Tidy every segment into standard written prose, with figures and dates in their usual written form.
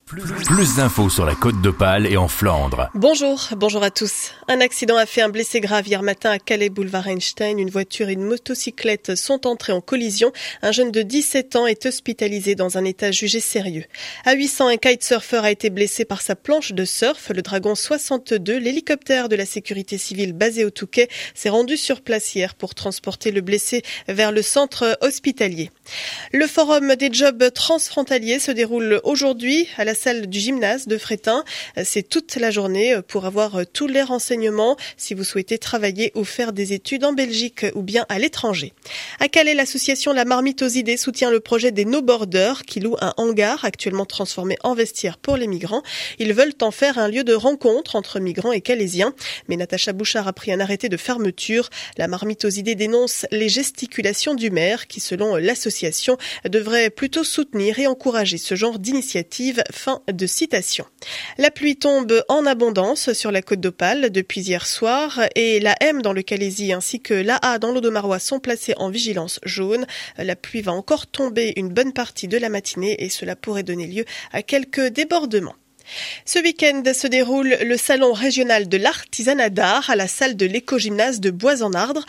Plus d'infos sur la Côte d'Opale et en Flandre. Bonjour à tous. Un accident a fait un blessé grave hier matin à Calais, boulevard Einstein. Une voiture et une motocyclette sont entrées en collision. Un jeune de 17 ans est hospitalisé dans un état jugé sérieux. À 800, un kitesurfer a été blessé par sa planche de surf. Le Dragon 62, l'hélicoptère de la sécurité civile basé au Touquet, s'est rendu sur place hier pour transporter le blessé vers le centre hospitalier. Le forum des jobs transfrontaliers se déroule aujourd'hui à la salle du gymnase de Frétin. C'est toute la journée pour avoir tous les renseignements si vous souhaitez travailler ou faire des études en Belgique ou bien à l'étranger. À Calais, l'association La Marmite aux idées soutient le projet des no-borders qui loue un hangar actuellement transformé en vestiaire pour les migrants. Ils veulent en faire un lieu de rencontre entre migrants et calaisiens. Mais Natacha Bouchard a pris un arrêté de fermeture. La Marmite aux idées dénonce les gesticulations du maire qui, selon l'association, devrait plutôt soutenir et encourager ce genre d'initiative. Fin de citation. La pluie tombe en abondance sur la Côte d'Opale depuis hier soir et la M dans le Calaisis ainsi que l'AA dans l'Audomarois sont placés en vigilance jaune. La pluie va encore tomber une bonne partie de la matinée et cela pourrait donner lieu à quelques débordements. Ce week-end se déroule le salon régional de l'artisanat d'art à la salle de l'éco-gymnase de Bois-en-Ardre.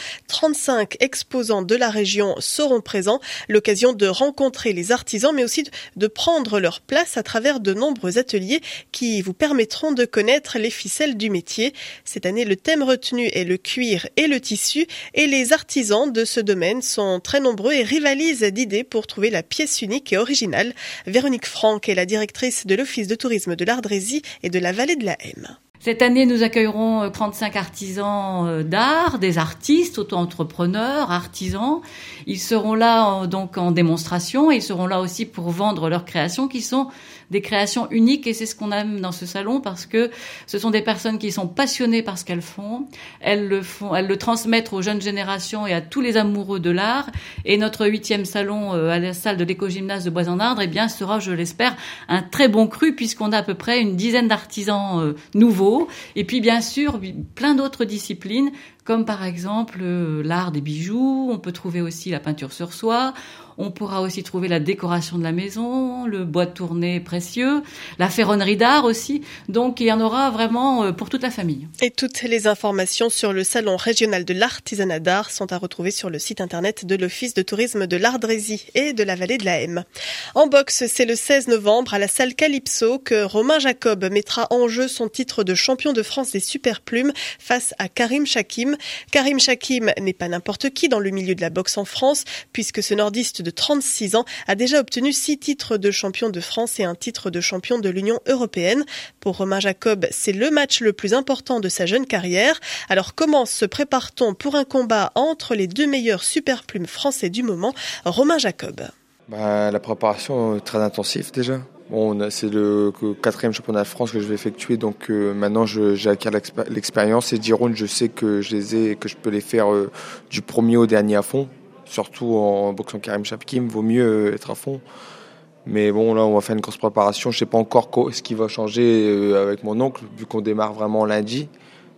35 exposants de la région seront présents. L'occasion de rencontrer les artisans mais aussi de prendre leur place à travers de nombreux ateliers qui vous permettront de connaître les ficelles du métier. Cette année, le thème retenu est le cuir et le tissu et les artisans de ce domaine sont très nombreux et rivalisent d'idées pour trouver la pièce unique et originale. Véronique Franck est la directrice de l'Office de tourisme de l'Ardrésie et de la vallée de la M. Cette année, nous accueillerons 35 artisans d'art, des artistes, auto-entrepreneurs, artisans. Ils seront là donc en démonstration et ils seront là aussi pour vendre leurs créations qui sont des créations uniques et c'est ce qu'on aime dans ce salon parce que ce sont des personnes qui sont passionnées par ce qu'elles font. Elles le transmettent aux jeunes générations et à tous les amoureux de l'art. Et notre 8e salon à la salle de l'éco-gymnase de Bois-en-Ardre, sera, je l'espère, un très bon cru puisqu'on a à peu près une dizaine d'artisans nouveaux. Et puis bien sûr, plein d'autres disciplines, comme par exemple l'art des bijoux, on peut trouver aussi la peinture sur soie, on pourra aussi trouver la décoration de la maison, le bois de tournée précieux, la ferronnerie d'art aussi. Donc il y en aura vraiment pour toute la famille. Et toutes les informations sur le salon régional de l'artisanat d'art sont à retrouver sur le site internet de l'Office de tourisme de l'Ardrésie et de la vallée de la M. En boxe, c'est le 16 novembre à la salle Calypso que Romain Jacob mettra en jeu son titre de champion de France des superplumes face à Karim Chakim. Karim Chakim n'est pas n'importe qui dans le milieu de la boxe en France puisque ce nordiste de 36 ans a déjà obtenu 6 titres de champion de France et un titre de champion de l'Union européenne. Pour Romain Jacob, c'est le match le plus important de sa jeune carrière. Alors comment se prépare-t-on pour un combat entre les deux meilleurs superplumes français du moment? Romain Jacob. La préparation est très intensive déjà. C'est le 4e championnat de France que je vais effectuer, donc maintenant j'ai acquis l'expérience et 10 rounds, je sais que je les ai et que je peux les faire du premier au dernier à fond. Surtout en boxant Karim Chakim, vaut mieux être à fond. Mais bon, là, on va faire une grosse préparation. Je ne sais pas encore ce qui va changer avec mon oncle, vu qu'on démarre vraiment lundi.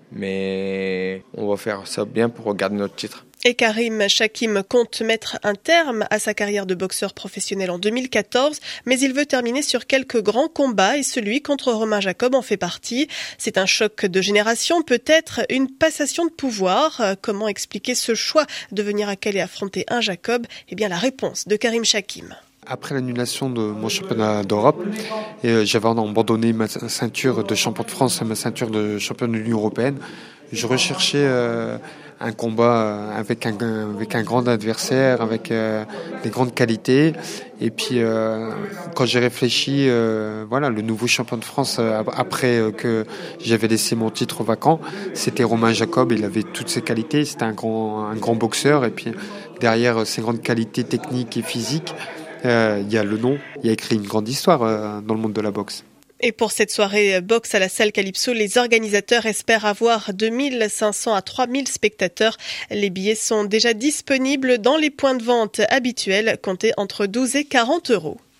Mais on va faire ça bien pour garder notre titre. Et Karim Chakim compte mettre un terme à sa carrière de boxeur professionnel en 2014, mais il veut terminer sur quelques grands combats et celui contre Romain Jacob en fait partie. C'est un choc de génération, peut-être une passation de pouvoir. Comment expliquer ce choix de venir à Calais affronter un Jacob? La réponse de Karim Chakim. Après l'annulation de mon championnat d'Europe, j'avais abandonné ma ceinture de champion de France et ma ceinture de champion de l'Union européenne. Je recherchais un combat avec un grand adversaire, avec des grandes qualités. Et puis, quand j'ai réfléchi, le nouveau champion de France, après que j'avais laissé mon titre vacant, c'était Romain Jacob. Il avait toutes ses qualités. C'était un grand boxeur. Et puis, derrière ses grandes qualités techniques et physiques, il y a le nom. Il a écrit une grande histoire dans le monde de la boxe. Et pour cette soirée boxe à la salle Calypso, les organisateurs espèrent avoir 2500 à 3000 spectateurs. Les billets sont déjà disponibles dans les points de vente habituels, comptés entre 12 et 40 euros.